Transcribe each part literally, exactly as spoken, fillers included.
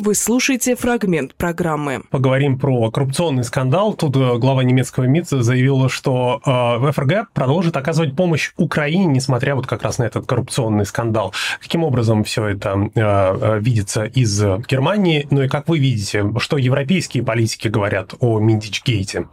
Вы слушаете фрагмент программы. Поговорим про коррупционный скандал. Тут глава немецкого МИД заявила, что э, ФРГ продолжит оказывать помощь Украине, несмотря вот как раз на этот коррупционный скандал. Каким образом все это э, видится из Германии? Ну и как вы видите, что европейские политики говорят о Миндичгейте?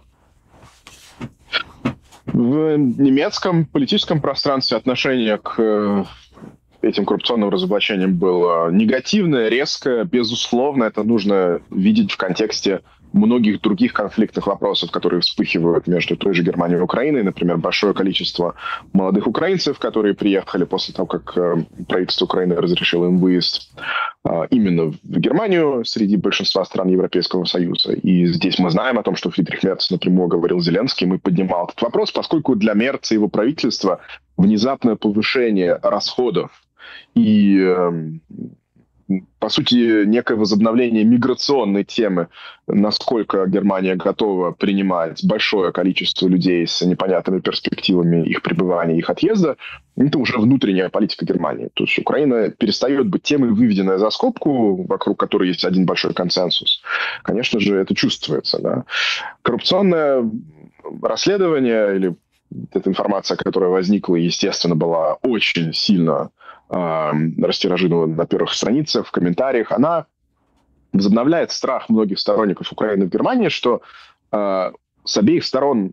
В немецком политическом пространстве отношение к этим коррупционным разоблачениям было негативное, резкое, безусловно. Это нужно видеть в контексте многих других конфликтных вопросов, которые вспыхивают между той же Германией и Украиной. Например, большое количество молодых украинцев, которые приехали после того, как правительство Украины разрешило им выезд именно в Германию среди большинства стран Европейского Союза. И здесь мы знаем о том, что Фридрих Мерц напрямую говорил Зеленским и поднимал этот вопрос, поскольку для Мерца и его правительства внезапное повышение расходов и, по сути, некое возобновление миграционной темы, насколько Германия готова принимать большое количество людей с непонятными перспективами их пребывания, их отъезда, это уже внутренняя политика Германии. То есть Украина перестает быть темой, выведенной за скобку, вокруг которой есть один большой консенсус. Конечно же, это чувствуется. Да? Коррупционное расследование или эта информация, которая возникла, естественно, была очень сильно э, растиражирована на первых страницах, в комментариях. Она возобновляет страх многих сторонников Украины в Германии, что э, с обеих сторон,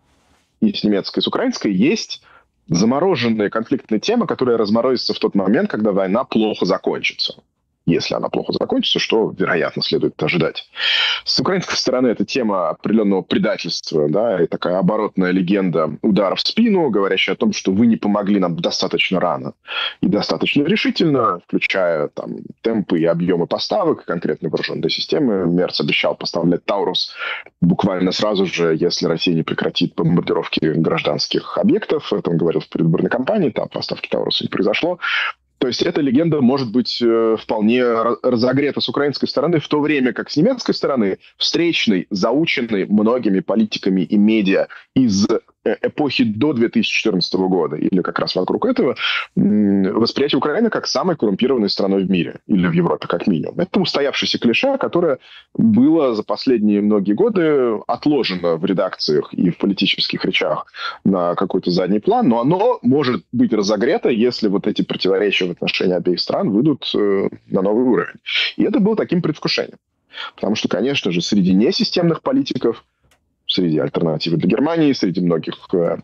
и с немецкой, и с украинской, есть замороженные конфликтные темы, которые разморозятся в тот момент, когда война плохо закончится. Если она плохо закончится, что, вероятно, следует ожидать. С украинской стороны это тема определенного предательства, да, и такая оборотная легенда удара в спину, говорящая о том, что вы не помогли нам достаточно рано и достаточно решительно, включая там темпы и объемы поставок конкретно вооруженной системы. Мерц обещал поставлять «Таурус» буквально сразу же, если Россия не прекратит бомбардировки гражданских объектов. Это он говорил в предвыборной кампании, там поставки «Тауруса» не произошло. То есть эта легенда может быть э, вполне разогрета с украинской стороны, в то время как с немецкой стороны, встречный, заученный многими политиками и медиа из эпохи до две тысячи четырнадцатого года, или как раз вокруг этого, восприятие Украины как самой коррумпированной страной в мире, или в Европе как минимум. Это устоявшееся клише, которое было за последние многие годы отложено в редакциях и в политических речах на какой-то задний план, но оно может быть разогрето, если вот эти противоречия в отношении обеих стран выйдут на новый уровень. И это было таким предвкушением. Потому что, конечно же, среди несистемных политиков, среди альтернативы для Германии, среди многих э,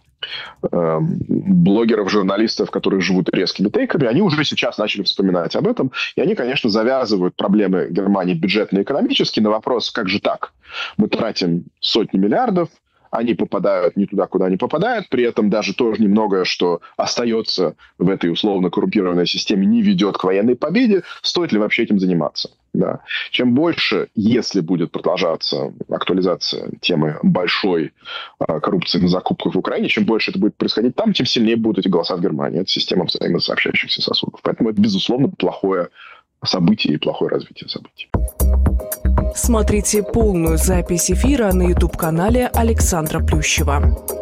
э, блогеров, журналистов, которые живут резкими тейками, они уже сейчас начали вспоминать об этом. И они, конечно, завязывают проблемы Германии бюджетно-экономически на вопрос, как же так? Мы тратим сотни миллиардов, они попадают не туда, куда они попадают, при этом даже то немногое, что остается в этой условно коррумпированной системе, не ведет к военной победе. Стоит ли вообще этим заниматься? Да. Чем больше, если будет продолжаться актуализация темы большой а, коррупции на закупках в Украине, чем больше это будет происходить там, тем сильнее будут эти голоса в Германии. Это система взаимосообщающихся сосудов. Поэтому это, безусловно, плохое событие и плохое развитие событий. Смотрите полную запись эфира на YouTube-канале Александра Плющева.